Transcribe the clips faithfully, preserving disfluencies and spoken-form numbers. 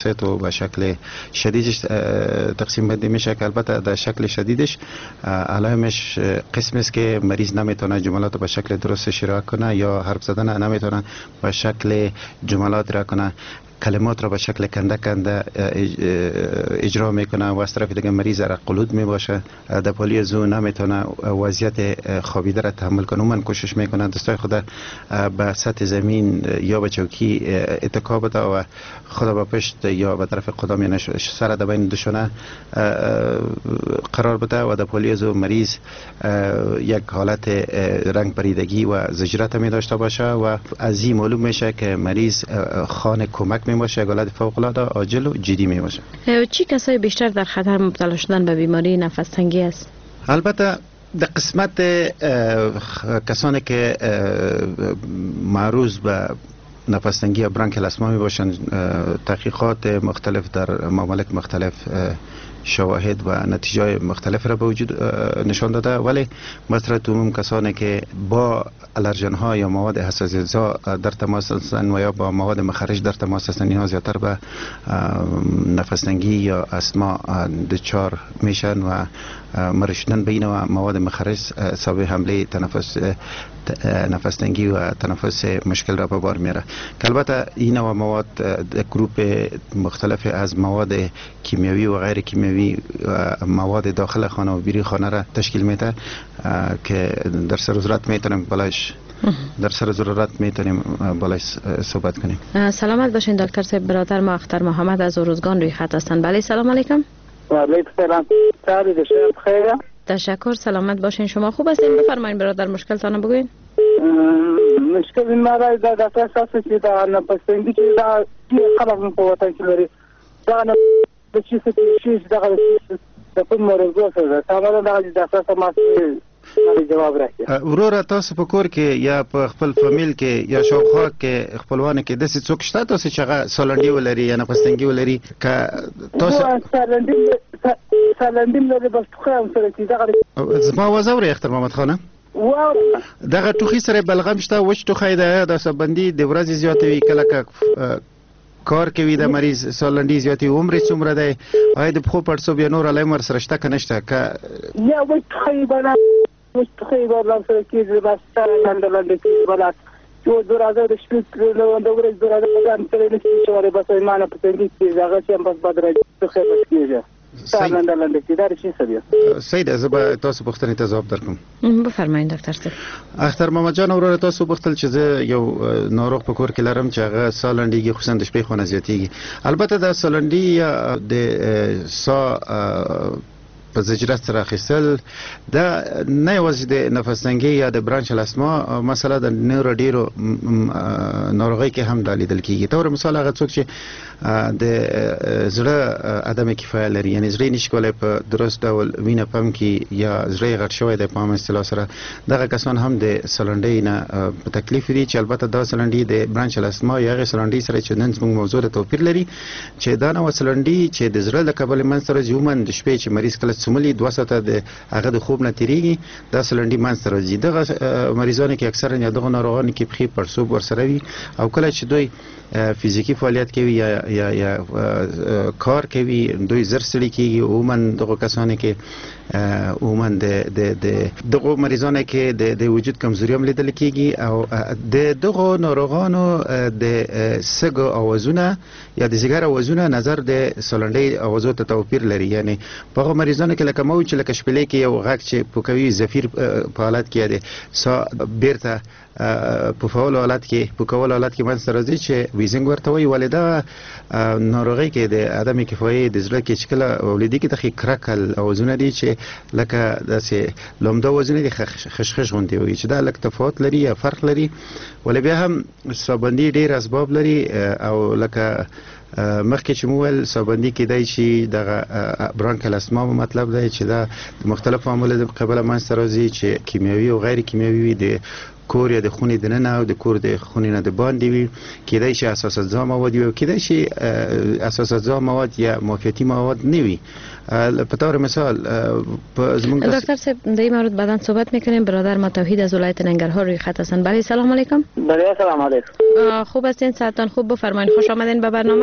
تو به شکل شدیدش تقسیم بندی میشه که البته در شکل شدیدش علائمش قسم است که مریض نمیتونه جملات به شکل درستش را کنه یا حرف زدن نمیتونه به شکل جملات را کنه، کلمات را به شکل کنده کنده اجرا میکنه و از طرف دیگه مریض را قلود می باشه، در پالیزو نمیتونه وضعیت خوابیده را تحمل کنه. من کوشش میکنه دستای خود به سطح زمین یا به چوکی اتکا بده و خود به پشت یا به طرف قدم یا سر در بین دوشانه قرار بده و در پالیزو مریض یک حالت رنگ پریدگی و زجرت می داشته باشه و از این معلوم میشه که مریض خانه کمک می باشه، حالت فوق العاده عاجل و جدی می باشه. چی کسایی بیشتر در خطر مبتلا شدن به بیماری نفس تنگی است؟ البته در قسمت کسانی که معروض به نفس تنگی یا برانکل اسما می باشند، تحقیقات مختلف در ممالک مختلف شواهد و نتیجه مختلف را به وجود نشان داده، ولی مصرف عموم کسانی که با الرژن ها یا مواد حساسیت در تماس هستند و یا با مواد مخرج در تماس هستند، اینها زیادتر به نفس تنگی یا اسما دچار میشن و مرشدن به این و مواد مخرج سبب حمله تنفس نفس تنگی و تنفس مشکل را به بار میاره. که البته این و مواد گروپ مختلف از مواد کیمیایی و غیر کیمیایی و مواد داخل خانه و بیرون خانه را تشکیل میده که در سر ضرورت میتونیم بالاش در سر ضرورت میتونیم بالاش صحبت کنیم. سلامت باشین دکتر صاحب. برادر ما اختر محمد از اروزگان روی خط هستند. بله سلام علیکم. و علیکم سلام. تعریف خیره. تشکر. سلامت باشین. شما خوب هستین؟ بفرمایید برادر مشکلتان بگوین. مشکل این مرا در دفعه اساسی که در نفس تنگی که در خلاف من قوتن که لري دا نه د چی څه شي دغه د کوم مرزو سره تمام دغه د اساس ما جواب راکړي. وروره تاسو په کور کې یا په خپل فامیل کې یا شاوخوا کې خپلوان کې داسې څوک شته تاسو چې هغه سالنډي ولري یا نفس تنګي ولري؟ که تاسو سالنډي سالنډي لري بس خو هم سره چې دغه زما وزوري اختر محمد خانه واو دغه ټوخي سره بلغم شته، وچ ټوخی ده، د سبندي د ورځې زیاتوي، کله که کار کوي د مریض سالنډي زیاتوي، عمر څومره دی، آیا د پښو پړسوب یا نور علائم ورسره شته که نشته؟ که یا وچ ټوخی بله وچ ټوخی بله سره کېږي بس لنډه لنډه کېږي بله چې دو راځه د شپې د ورځې دو راځه په ځان سره نه شي شولی بس ایمانه په تنګي کېږي هغه چې هم بس بد راځي ټوخی بس کېږي. صحیح ده. زه به تاسو پوښتنې ته ځواب درکړم. بفرمایئ دکتر صاحب. اختر محمد جان وروره تاسو پوښتل چې زه یو ناروغ په کور کې لرم چې هغه ساه لنډیږي، خصوصا د شپې خونه زیاتیږي. البته د ساه لنډي یا د ساه په زجرت سره اخیستل دا نه یوازې د نفس تنګي یا د برانچل اسما مسله د نورو ډیرو ناروغۍ کې هم دا لیدل کیږي. تور مثال هغه څوک چې د زړه عدم کفایه لري، یعنی زړه نشي کولای په درست ډول وینه پمپ کړي یا زړه غټ شوی دی په عام اصطلاح سره، دغه کسان هم د سلنډۍ نه په تکلیف دي چې البته دا سلنډۍ د برانچل اسما یا غیر سلنډۍ سره چې نن زموږ موضوع د توپیر لري چې دا نو سلنډۍ چې د زړه له کبله منځ سره عموما د شپې چې مریض کله سملي دوه ساعته د هغه د خوب نه تیریږي دا سلنډي منځ ته راځي. دغه مریضانو کې اکثرا یا دغه ناروغانو کې پښې پړسوب ورسره وي او کله چې دوی فزیکی فعالیت کوي یا یا یا کار کوي دوی زر ستړي کیږي. عموما دغه کسانو کې عموما د د دغه مریضانو کې د وجود کمزوري هم لیدل کیږي او د دغه ناروغانو د سګو اوازونه یا د زیګر اوازونه نظر د سلنډي اوازو ته توپیر لري. یعنی په هغه مریضانو کې لکه مو چې لکه شپېلې کې یو غږ چې پوکوي زفیر په حالت کې دی سا بیرته په فعال حالت کې په کول حالت کې منځ راځي چې ویزنګ ورته وي. ولدا ناروغي کې د عدم کفایه د زړه کې شکل ولیدي کې د کرکل اوازونه دي چې لکه داسې لومده وزن دي خشخش غونډي وي چې دا لکه تفاوت لري یا فرق لري. ولې بیا هم سابندي ډیر اسباب لري او لکه مخکې چې مول سابندي کېدای شي دغه برانکل اسما مطلب دی چې دا مختلف عوامل قبل منځ راځي چې کیمیاوي او غیر کیمیاوي دي کور یا د خونې د ننه او د کور د خونې نه د باندې وي، کېدای شي اساساتزا مواد وي او کېدای شي اساساتزا مواد یا معافیتي مواد نه وي. په طور مثال زمونږ دکتر صاحب در این مورد بعداً صحبت میکنیم. برادر ما توحید از ولایت ننگرهار روی خط هستند. بله سلام علیکم. بله سلام علیکم. خوب هستین؟ ساعتان خوب؟ بفرمایید. خوش آمدین به برنامه.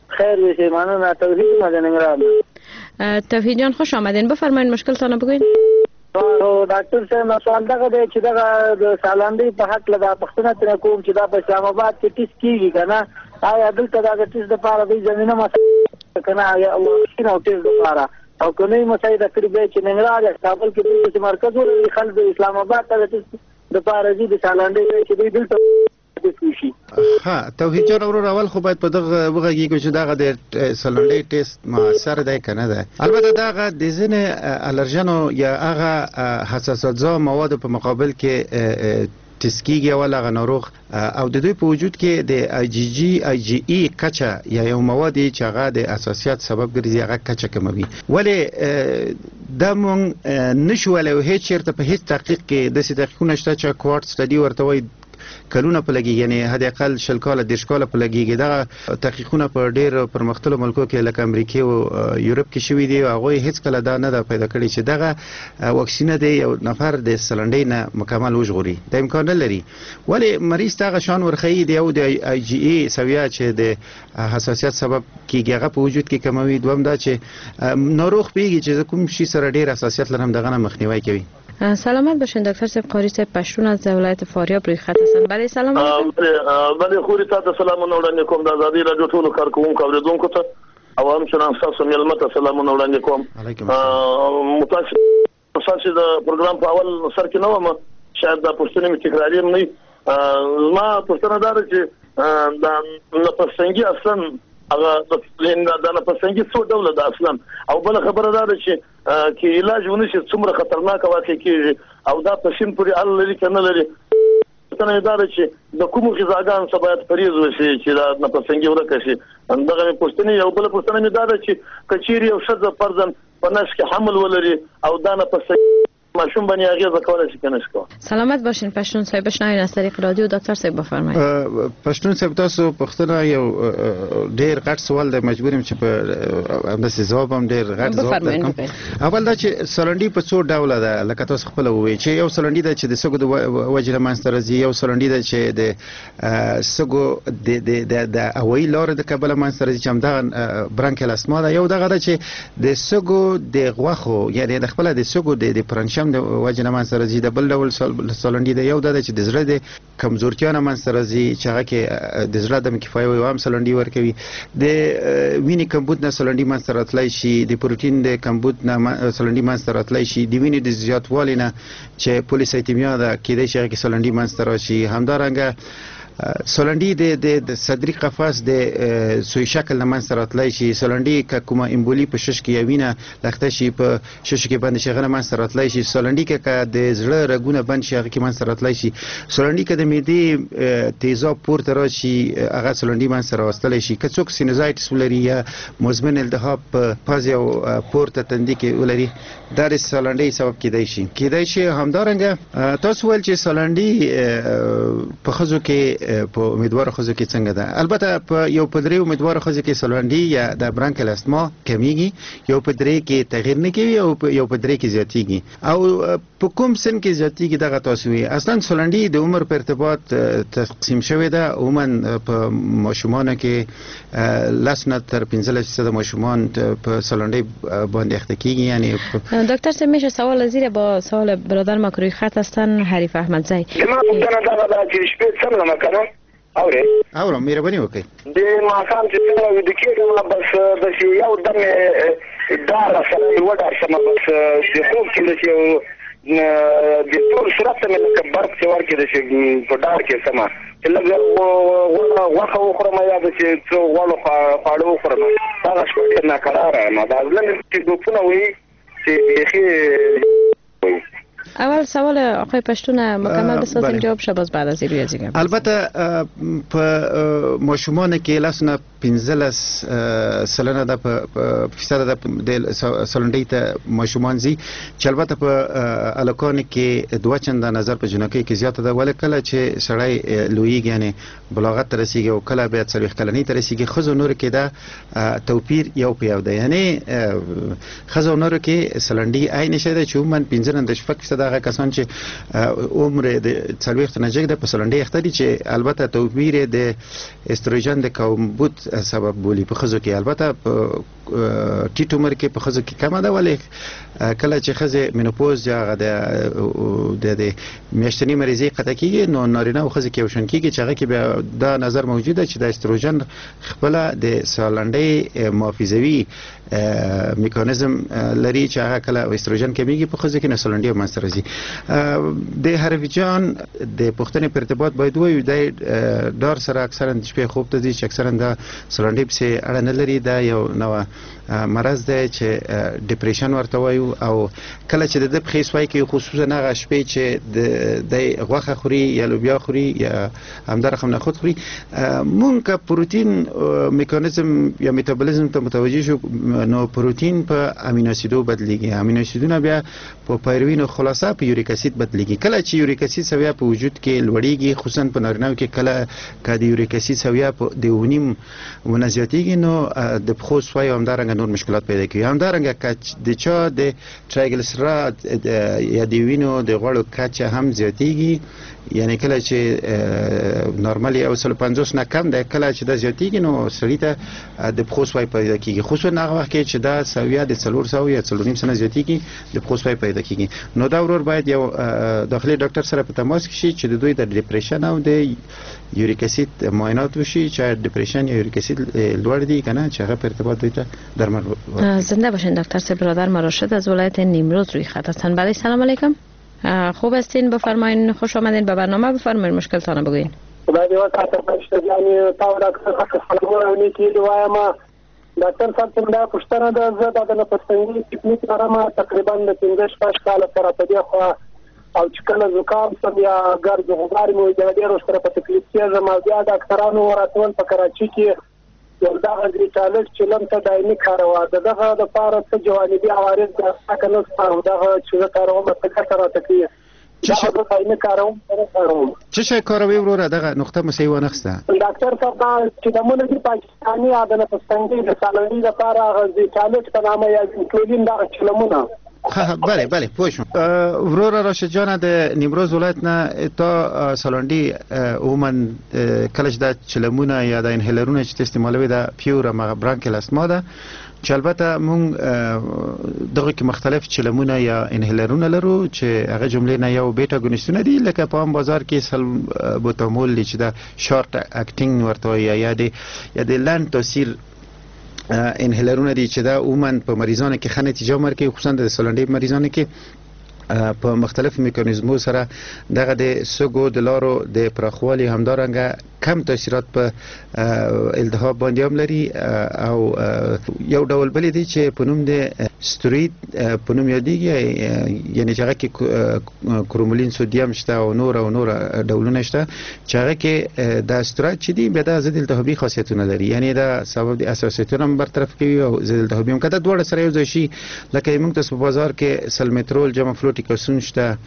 خیر بشه. مننه. توحید مدننگراد. توحید جان خوش آمدین. بفرمایید مشکلتان بگوین. ډاکټر صاحب نو سوال دغه دی چې دغه د سالنډۍ په حق له پښتنه تر کوم چې دا په اسلام آباد کې ټیسټ کیږي کنه، آیا دلته دا د ټیسټ لپاره د زمينه مسله کنه یا الله شنو ټیسټ لپاره او کنه مسایل د کړي به چې ننګرهار کابل کې د مرکز ولري خلک د اسلام آباد ته د ټیسټ لپاره د سالنډۍ چې دلته شي. ها توحید جان ورور اول خو باید په دغه وګړي چې دغه د سالنډۍ ټیسټ موثر دی کنه ده. البته دغه د ځینې الرجنو یا هغه حساسیت زا مواد په مقابل کې تسکیږي ولا غنروغ او د دوی په وجود کې د آی جی جی آی جی ای کچا یا یو مواد چې هغه د اساسیات سبب ګرځي هغه کچا کموي. ولی د مونږ نشو له هیڅ چیرته په هیڅ تحقیق کې د سې تحقیقونه شته چې کوارت سټډي ورته وایي کلونه په لګي، یعنی حد اقل شل کاله دیرش کاله په لګيږي. دا تحقیقونه په ډېر پرمختللو ملکو کې لکه امریکا او یورپ کې شوي دي او هغه هیڅ کله دا نه ده پیدا کړی چې دغه واکسینه دی یو نفر د سلنډۍ نه مکمل وژغوري. د امکان لري ولی مریض ته غشان ورخی دی او د آی جی ای سویا چې د حساسیت سبب کیږي هغه په وجود کې کموي. دوم دا چې ناروغ پیږي چې کوم شي سره ډېر حساسیت لرم دغه نه مخنیوي کوي. سلامت باشین دکتر صاحب. قاری صاحب پشتون از ولایت فاریاب روی خط هستن. بله سلام علیکم. بله خوري تاسو سلامونه وړاندې کوم د آزادي رادیو ټولو کارکوونکو اوریدونکو ته او هم چې تاسو مېلمه ته سلامونه وړاندې کوم. متاسف تاسو د پروګرام په اول سر کې نو ما شاید د پښتنې می تکراری نه ما پښتنه دار چې د پښتنګي اصلا هغه د لنګا د نفسنګي څو ډول د اصلا او بل خبره ده چې کې علاج ونشي څومره خطرناک واقع کیږي او دا پښین پورې ال لري کنه لري څنګه دا چې د کوم غذاګان څخه باید پریز وشي چې دا نفسنګي ورکه شي. دغه پښتني یو بل پښتني دا چې کچيري او شذ فرضاً په نش کې حمل ولري او دا نفسنګي ماشوم باندې هغه ځکول شي کنه شو. سلامت باشین پښتون صاحب. بشنوین از طریق رادیو دکتر صاحب بفرمایید. پښتون صاحب تاسو پښتنه یو ډیر غټ سوال د مجبوریم چې په همداسې جواب هم ډیر غټ جواب درکوم. اول دا چې سلنډي په څو ډول ده لکه تاسو خپل وایي چې یو سلنډي ده چې د سګو د وجه مانستر راځي، یو سلنډي ده چې د سګو د د د اوی لار د کابل مانستر راځي چې هم دا برانکل اسما ده. یو دغه ده چې د سګو د غوخو یعنی د خپل د سګو د پرنشم د وجنه من سره زی د بل ډول سالنډي د یو د چې د زړه د کمزورتیا نه من سره زی چې هغه کې د زړه د کفایه او هم سالنډي ورکوي. د وینې کمبود نه سالنډي من سره تلای شي، د پروتین د کمبود نه سالنډي من سره تلای شي، د وینې د زیاتوالي نه چې پولیسایتیمیا ده کېدای شي هغه سالنډي من سره شي. همدارنګه سولنډي د د صدري قفاز د سوی شکل نه منځ راتلای شي. سولنډي ک کومه امبولي په شش کې یوینه لخته شي په شش کې باندې شغله منځ راتلای شي. سولنډي ک د زړه رګونه بند شي هغه کې منځ راتلای شي. سولنډي ک د معدې تیزاب پورته راشي هغه سولنډي منځ راوستلای شي. که څوک سینوزایټس ولري یا مزمن التهاب په پاز او پورته تندې کې ولري دا د سولنډي سبب کېدای شي. کېدای شي همدارنګه تاسو ول چې سولنډي په خزو کې په امیدوار خوځو کې څنګه ده. البته په یو پدری امیدوار خوځو کې سلوندي یا د برانکل استما کمیږي، یو پدری کې تغیر نه کوي او یو پدری کې زیاتیږي او په کوم سن کې زیاتیږي دغه تاسو وي. اصلا سلوندي د عمر په ارتباط تقسیم شوی ده. عموما په ماشومان کې لسنه تر پنځه فیصد ماشومان په سلوندي باندې اخته کیږي. یعنی دکتر صاحب میشه سوال زیر با سوال برادر ما روی خط هستن حریف احمدزی. ما پوښتنه دا ده چې شپې څنګه مکنه اوره اوره مهرباني وکړئ. د ماقام چې څنګه وې د کېږم بس د یو دم دار سره وډار سم بس د خوب کې د یو د ټول صورت مې لکه برق چې ورکې د شي په دار کې سم چې لږ واخه وخورم یا د چې څو غوړو خواړه وخورم دا شپه نه قراره ما دا ځل چې دوپونه وې چې یې اول سوال آقای پشتون مکمل بسازیم جواب شه باز بعد از این روی زیگم. البته په ماشومان کې لاسونه پنځلس سلنه ده په فیصد ده د سلنډۍ ته ماشومان زی چې البته په الکان کې دوه چنده نظر په جنکۍ کې زیاته ده. ولې کله چې سړی لویږي یعنی بلاغت ته رسیږي او کله بیا څلوېښت کلنۍ ته رسیږي ښځو نور کې ده توپیر یو په یو ده. یعنی ښځو نور کې سلنډۍ عین شی ده چې عموما پنځه نه شپږ فیصد دغه کسان چې عمر د څلوېښت نه جګ ده په سلنډي اخته دي چې البته توپیر د استروجن د کمبود سبب بولی په خزو کې البته په ټیټ عمر کې په خزو کې کمه ده ولې کله چې خزه مینوپوز یا د د میاشتنی مریضي قطع کیږي نو نارینه او خزه کې وشن کیږي چې هغه کې به دا نظر موجوده چې د استروجن خپل د سالنډي محافظوي میکانیزم لري چې هغه کله استروجن کمیږي په خزه کې نو سالنډي منځ راځي. د هرویجان د پښتنې په ارتباط باید وایو د ډار سره اکثرا د شپې خوب ته دي چې اکثرا د سالنډي په اړه نه لري دا یو نو مرض دی چې ډیپریشن ورته وایو او کله چې د بخې سوای کې خصوصا هغه شپې چې د غوښه خوري یا لوبیا خوري یا همدار رقم نه خود خوري مونږ که پروتین میکانیزم یا میتابولیزم ته متوجه شو نو پروتین په امینو اسیدو بدلیږي. امینو اسیدونه بیا په پیروین خلاصه په یوریک اسید بدلیږي. کله چې یوریک اسید سویا په وجود کې لوړیږي خصوصا په نارینه‌و کې کله که د یوریک اسید سویا په د ونیم ونزیاتیږي نو د بخو سوای همدارنګ نور مشکلات پیدا کوي. همدارنګه کچ د چا د ترایګلیسرایډ یا د وینو د غوړو کچه هم زیاتیږي یعنی کله چې نورمالي او سل پنځوس نه کم ده کله چې د زیاتیږي نو سړی ته د بخو سوای پیدا کیږي خصوصا هغه وخت کې چې دا سویا د څلور سو یا څلور نیم سنه زیاتیږي د بخو سوای پیدا کیږي نو دا ورور باید یو داخلي ډاکټر سره په تماس کې شي چې د دوی د ډیپریشن او د یوریک اسید معاینات وشي چې ډیپریشن یا یوریک اسید لوړ دي کنه چې هغه په ارتباط دوی ته درمل. زنده باشین دکتر صاحب. برادر مراشد از ولایت نیمروز روی خط هستند. بله سلام علیکم. خوب هستین؟ بفرمایید. خوش آمدین به برنامه. بفرمایید مشکلتان بگوین. خدای دې وکړه چې یعنی تاسو ډاکټر خبرونه نه کیږي وایم ډاکټر صاحب څنګه پښتنه د زړه د پښتنګي ټیکنیک لرم تقریبا د پنځه شپږ کال سره په دې خو او چې کله زکام سم یا ګرد غبار مو د ډېر سره په تکلیف کې زما بیا ډاکټرانو وراتول په کراچي کې یو دا اګریټالس چې لم ته دایمي کاروا دغه د پاره څه جوانبي عوارض د سکنه ستاره دغه چې کاروم په سره تکلیف چې دایمي کاروم کاروم چې شي کاروي وروره دغه نقطه مسیو ونخسته ډاکټر صاحب چې د مونږ د پاکستاني عادت پښتنګي د سالنډي لپاره اګریټالس په نامه یا کلین دا چلمونه. بله بله پوه شوم. وروره راشد جان د نیمروز ولایت نه تا سالنډي عموما کله چې د چلمونه یا د انهیلرونه چې استعمالوي د پیور مغ برانکل استما ده چې البته مونږ دغه کې مختلف چلمونه یا انهیلرونه لرو چې هغه جملې نه یو بیټا ګونیستونه دي لکه په بازار کې سلبوتامول چې د شارټ اکټینګ ورته یا د یا د لاند تاثیر انهیلرونه دي چې دا عموما په مریضانو کې ښه نتیجه ورکوي خصوصا د سالنډي مریضانو کې په مختلف میکانیزمو سره دغه د سګو د لارو د پراخوالي همدارنګه کم تاثیرات په التهاب باندې هم لري او یو ډول بل دی چې په نوم د ستروید په نوم یادېږي یعنی چې هغه کې کرومولین سودیم شته او نور او نور ډولونه شته چې هغه کې د ستروید چې دی به د ضد التهابي خاصیتونه لري یعنی دا سبب د اساسیتونه هم برطرف کوي او ضد التهابي هم کده دوړ سره یو ځای شي لکه موږ تاسو په بازار کې سلمیترول جمع فلوټیکاسون شته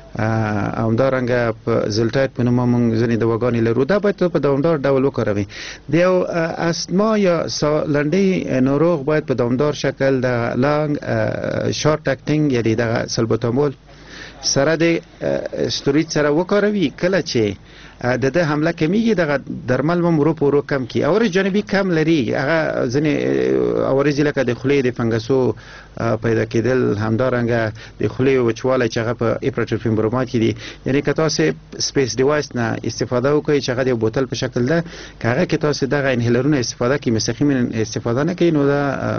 او همدارنګه په زلټایت په نوم موږ ځنې دواګانې لرو دا باید په دوامدار ډول وکاروي. د یو استما یا سالنډي ناروغ باید په دوامدار شکل د لانګ شارټ اکټینګ یعنی د سلبوتامول سره د ستروید سره وکاروي. کله چې د د حمله کمیږي د درمل مو ورو پورو کم کی او جانبي کم لري هغه ځنې اورځي لکه د خولې د فنګسو پیدا کېدل همدارنګه د خولې وچوالی چې هغه په اپراتروفین برومات کې دي یعنی که تاسو سپیس ډیوایس نه استفاده وکړئ چې هغه د بوتل په شکل ده که هغه کې تاسو دغه انهیلرونه استفاده کوئ مستقیما استفاده نه کوئ نو دا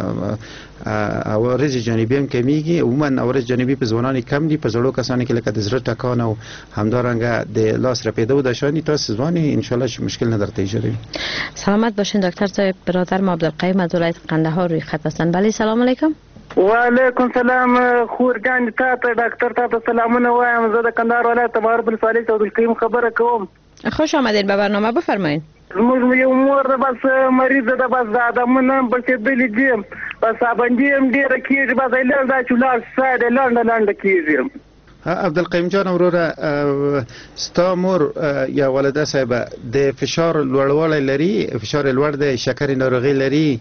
اورځي جانبي هم کمیږي عموما اورځ جانبي په ځوانانو کم دي په زړو کسانو کې لکه د زړه ټکان او همدارنګه د لاس رپیدو د شانی تاسو ځواني ان شاء الله مشکل نه درته ایجاد. سلامت باشین دکتر صاحب. برادر ما عبدالقیوم از ولایت قندهار روی خط هستند. بله سلام علیکم. و علیکم سلام خورګان ته ډاکټر ته سلامونه وایم زه د قندهار ولایت تبارک الصالح عبدالقیوم خبره کوم. خوش آمدید به برنامه. بفرمایید. موږ یو مور بس مریض ده بس د ادمونه بس دلی دي بس باندې هم ډیر کیږي بس ایله دا چولار ساده لاند لاند کیږي. عبدالقیوم جان وروره ستا مور یا والده صاحب د فشار لوړوالی لري فشار لوړ دی شکر ناروغي لري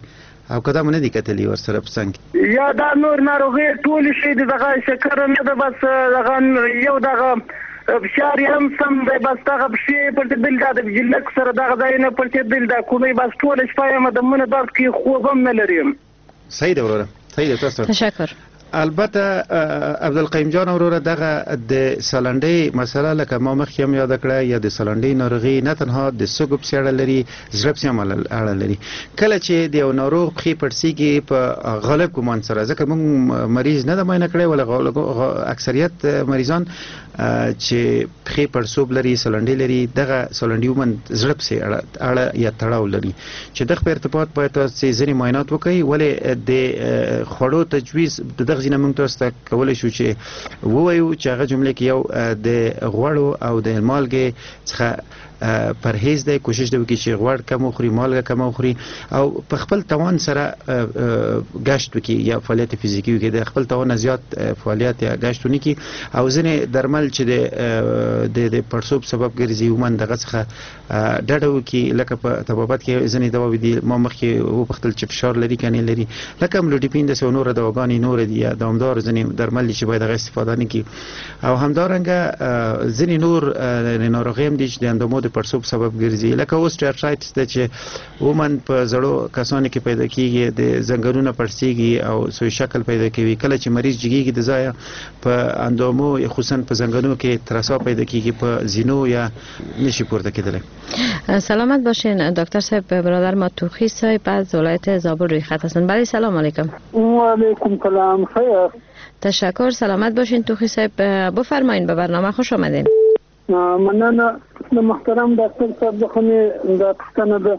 او کدا مونږ نه دي کتلی ور سره پسنګ یا دا نور ناروغي ټول شي دغه شکر نه ده بس دغه یو دغه فشار هم سم دی بس دغه پښې پر دل دا د جلک سره دغه ځای نه پر دل دا کومې بس ټول شپه یم د مونږ درد کې خوب هم نه لرم. صحیح ده وروره صحیح ده تاسو تشکر. البته عبدالقیم جان وروره دغه د سالنډۍ مسله لکه ما مخکې هم یاد کړه یا د سالنډۍ ناروغي نه تنها د سږو پسې اړه لري زړه پسې هم اړه لري. کله چې د یو ناروغ پښې پړسېږي په غالب ګمان سره ځکه موږ مریض نه ده معاینه کړی ولا اکثریت مریضان چې پښې پړسوب لري سالنډۍ لري دغه سالنډۍ عموما زړه پسې اړه یا تړاو لري چې دغه په ارتباط باید تاسو ځینې معاینات وکړئ ولې د خوړو تجویز دغه ځینې موږ تاسو ته کولی شو چې ووایو چې هغه جملې کې یو د غوړو او د مالګې څخه پرهیز دی کوشش دی وکړي چې غوړ کم وخوري مالګه کم وخوري او په خپل توان سره ګشت وکړي یا فعالیت فزیکي وکړي د خپل توان زیات فعالیت یا ګشت ونه کړي او ځینې درمل چې د د پړسوب سبب ګرځي عموما دغه څخه ډډه وکړي لکه په طبابت کې ځینې دواوې دي ما مخکې وپوښتل چې فشار لري که نه لري لکه املوډیپین داسې نوره دواګانې نورې دي یا دوامدار ځینې درمل دي چې باید هغه استفاده نه کړي او همدارنګه ځینې نور ناروغۍ هم دي چې د اندامو د پړسوب سبب ګرځي لکه اوسټیاټرایټس ده چې عموما په زړو کسانو کې پیدا کیږي د زنګونونه پړسېږي او سوی شکل پیدا کوي کله چې مریض جګیږي د ځایه په اندامو خصوصا په زنګونو کې ترسا پیدا کیږي په زینو یا نشي پورته کېدلی. سلامت باشین دکتر صاحب. برادر ما توخی صاحب از ولایت زابل روی خط هستند. بله سلام علیکم. و علیکم سلام. خیر. تشکر. سلامت باشین توخی صاحب. بفرمایید به برنامه خوش آمدین. مننه د محترم ډاکټر صاحب د خونې د پښتنه ده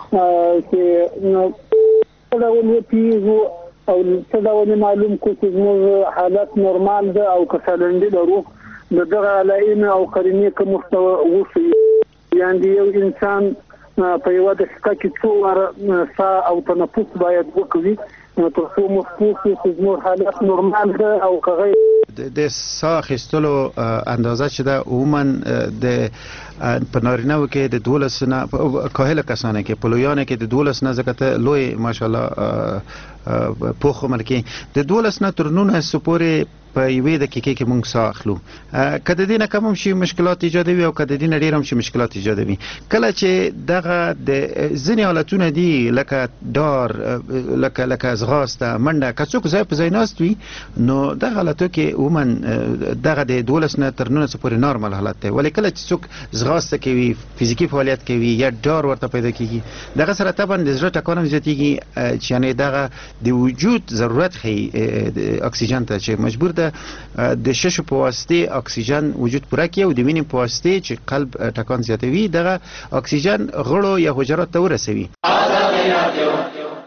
چې څه ډول وپیږو او څه ډول معلوم کو چې زموږ حالت نورمال ده او که سالنډۍ لرو د دغه علایمو او قرینې کوم محتوا وښیي یعنې یو انسان په یوه دقیقه کې څو واره ساه او تنفس باید وکړي تر څو موږ پوه شو چې زموږ حالت نورمال ده او که غیر د ساه اخیستلو اندازه چې ده عموما د په نارینه‌و کې د دولس نه کاهله کسانو کې په لویانو کې د دولس نه ځکه ته لوی ماشاءالله پوخ عمر کې د دولس نه تر نولس پورې په یوې دقیقې کې موږ ساه اخلو که د دې نه کم هم شي مشکلات ایجادوي او که د دې نه ډېر هم شي مشکلات ایجادوي. کله چې دغه د ځینې حالتونه دي لکه ډار لکه لکه ځغاسته منډه که څوک ځای په ځای ناست وي نو دغه حالتو کې عموما دغه د دولس نه تر نولس پورې نارمل حالت دی ولې کله چې څوک ځغاسته کوي فزیکي فعالیت کوي یا ډار ورته پیدا کیږي دغه سره طبعا د زړه ټکان هم زیاتېږي چې یعنې دغه د وجود ضرورت ښیي اکسیجن ته چې مجبور د ششو په واسطه اکسیجن وجود پوره کوي او د وینې په واسطه چې قلب ټکان زیاتوي دغه اکسیجن غړو یا حجرات ته ورسوي.